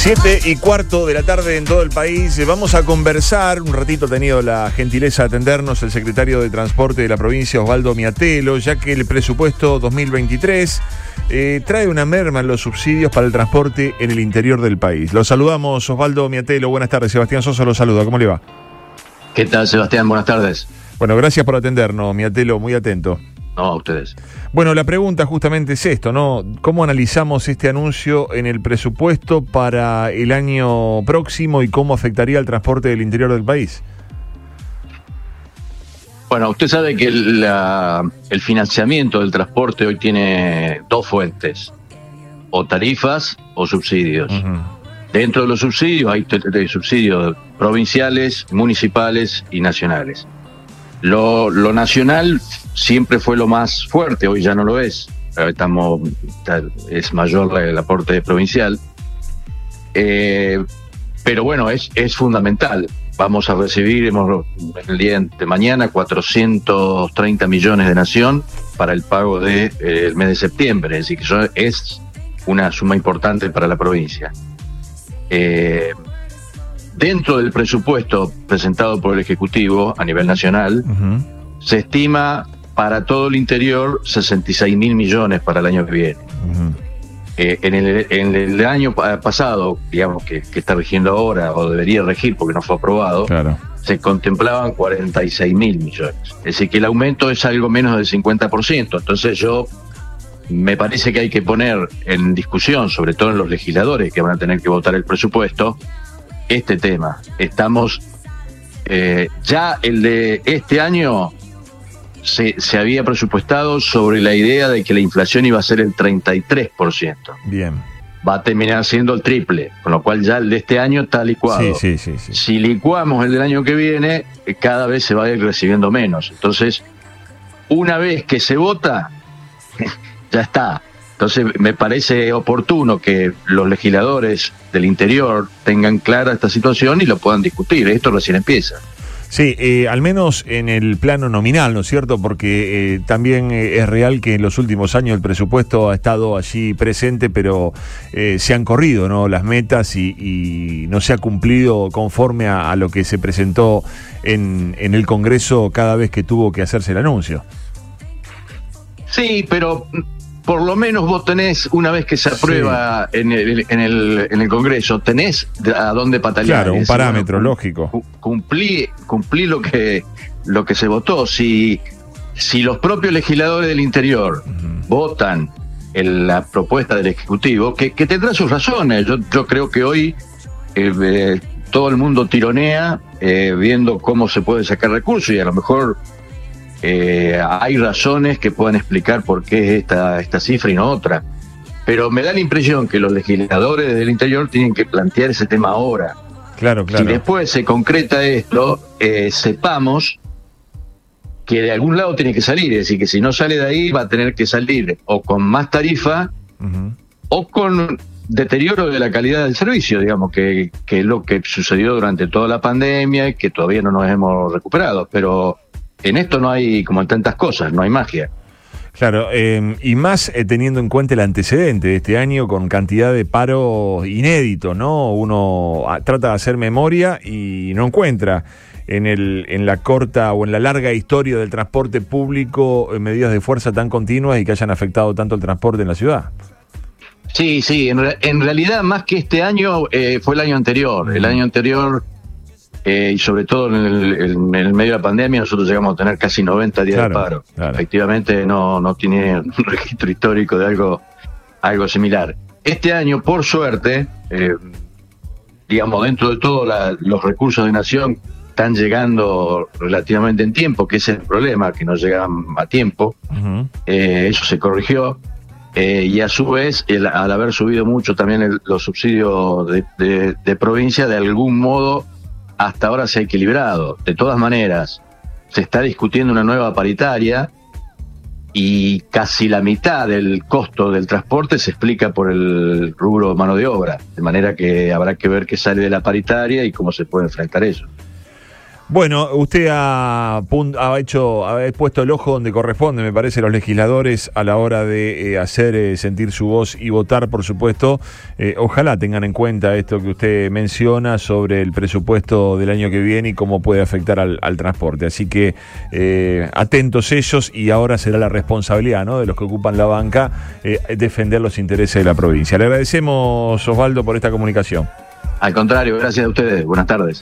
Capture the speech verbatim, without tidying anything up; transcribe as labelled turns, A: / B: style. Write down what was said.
A: Siete y cuarto de la tarde en todo el país. Vamos a conversar. Un ratito ha tenido la gentileza de atendernos el secretario de Transporte de la provincia, Osvaldo Miatelo, ya que el presupuesto dos mil veintitrés eh, trae una merma en los subsidios para el transporte en el interior del país. Lo saludamos, Osvaldo Miatelo. Buenas tardes. Sebastián Sosa lo saluda. ¿Cómo le va?
B: ¿Qué tal, Sebastián? Buenas tardes.
A: Bueno, gracias por atendernos, Miatelo. Muy atento.
B: No, a ustedes.
A: Bueno, la pregunta justamente es esto, ¿no? ¿Cómo analizamos este anuncio en el presupuesto para el año próximo y cómo afectaría al transporte del interior del país?
B: Bueno, usted sabe que el, la, el financiamiento del transporte hoy tiene dos fuentes, o tarifas o subsidios. Uh-huh. Dentro de los subsidios hay t- t- subsidios provinciales, municipales y nacionales. Lo, lo nacional siempre fue lo más fuerte, hoy ya no lo es. Estamos, es mayor el aporte provincial. Eh, pero bueno, es, es fundamental. Vamos a recibir hemos, el día de mañana cuatrocientos treinta millones de nación para el pago del de, eh, mes de septiembre. Es decir, que eso es una suma importante para la provincia. Eh, Dentro del presupuesto presentado por el Ejecutivo a nivel nacional, uh-huh. se estima para todo el interior sesenta y seis mil millones para el año que viene. Uh-huh. Eh, en, el, en el año pasado, digamos que, que está rigiendo ahora, o debería regir porque no fue aprobado, claro. se contemplaban cuarenta y seis mil millones. Es decir, que el aumento es algo menos del cincuenta por ciento. Entonces yo me parece que hay que poner en discusión, sobre todo en los legisladores que van a tener que votar el presupuesto, este tema. Estamos eh, ya el de este año se, se había presupuestado sobre la idea de que la inflación iba a ser el treinta y tres por ciento.
A: Bien.
B: Va a terminar siendo el triple, con lo cual ya el de este año está licuado.
A: Sí, sí, sí, sí.
B: Si licuamos el del año que viene, cada vez se va a ir recibiendo menos. Entonces, una vez que se vota, ya está. Entonces me parece oportuno que los legisladores del interior tengan clara esta situación y lo puedan discutir. Esto recién empieza.
A: Sí, eh, al menos en el plano nominal, ¿no es cierto? Porque eh, también eh, es real que en los últimos años el presupuesto ha estado allí presente, pero eh, se han corrido, ¿no?, las metas y, y no se ha cumplido conforme a, a lo que se presentó en, en el Congreso cada vez que tuvo que hacerse el anuncio.
B: Sí, pero por lo menos vos tenés, una vez que se aprueba sí. en, el, en, el, en el Congreso, tenés a dónde patalear.
A: Claro, un
B: es,
A: parámetro
B: bueno,
A: lógico.
B: Cumplí, cumplí lo que lo que se votó. Si, si los propios legisladores del interior uh-huh. votan en la propuesta del Ejecutivo, que, que tendrá sus razones. Yo, yo creo que hoy eh, eh, todo el mundo tironea eh, viendo cómo se puede sacar recursos y a lo mejor Eh, hay razones que puedan explicar por qué es esta, esta cifra y no otra, pero me da la impresión que los legisladores del interior tienen que plantear ese tema ahora.
A: Claro, claro.
B: Si después se concreta esto, eh, sepamos que de algún lado tiene que salir, es decir, que si no sale de ahí va a tener que salir o con más tarifa uh-huh. o con deterioro de la calidad del servicio, digamos, que, que es lo que sucedió durante toda la pandemia y que todavía no nos hemos recuperado, pero en esto no hay, como en tantas cosas, no hay magia.
A: Claro, eh, y más eh, teniendo en cuenta el antecedente de este año con cantidad de paro inédito, ¿no? Uno a, trata de hacer memoria y no encuentra en el en la corta o en la larga historia del transporte público eh, medidas de fuerza tan continuas y que hayan afectado tanto el transporte en la ciudad.
B: Sí, sí, en, re, en realidad más que este año eh, fue el año anterior. El año anterior... Eh, y sobre todo en el, en el medio de la pandemia nosotros llegamos a tener casi noventa días claro, de paro. Claro. Efectivamente no, no tiene un registro histórico de algo, algo similar. Este año, por suerte, eh, digamos, dentro de todo la, los recursos de nación están llegando relativamente en tiempo, que ese es el problema, que no llegan a tiempo. Uh-huh. Eh, eso se corrigió. Eh, y a su vez, el, al haber subido mucho también el, los subsidios de, de, de provincia, de algún modo hasta ahora se ha equilibrado. De todas maneras, se está discutiendo una nueva paritaria y casi la mitad del costo del transporte se explica por el rubro mano de obra, de manera que habrá que ver qué sale de la paritaria y cómo se puede enfrentar eso.
A: Bueno, usted ha, ha hecho, ha puesto el ojo donde corresponde, me parece, los legisladores a la hora de eh, hacer eh, sentir su voz y votar, por supuesto. Eh, ojalá tengan en cuenta esto que usted menciona sobre el presupuesto del año que viene y cómo puede afectar al, al transporte. Así que eh, atentos ellos, y ahora será la responsabilidad, ¿no?, de los que ocupan la banca eh, defender los intereses de la provincia. Le agradecemos, Osvaldo, por esta comunicación.
B: Al contrario, gracias a ustedes. Buenas tardes.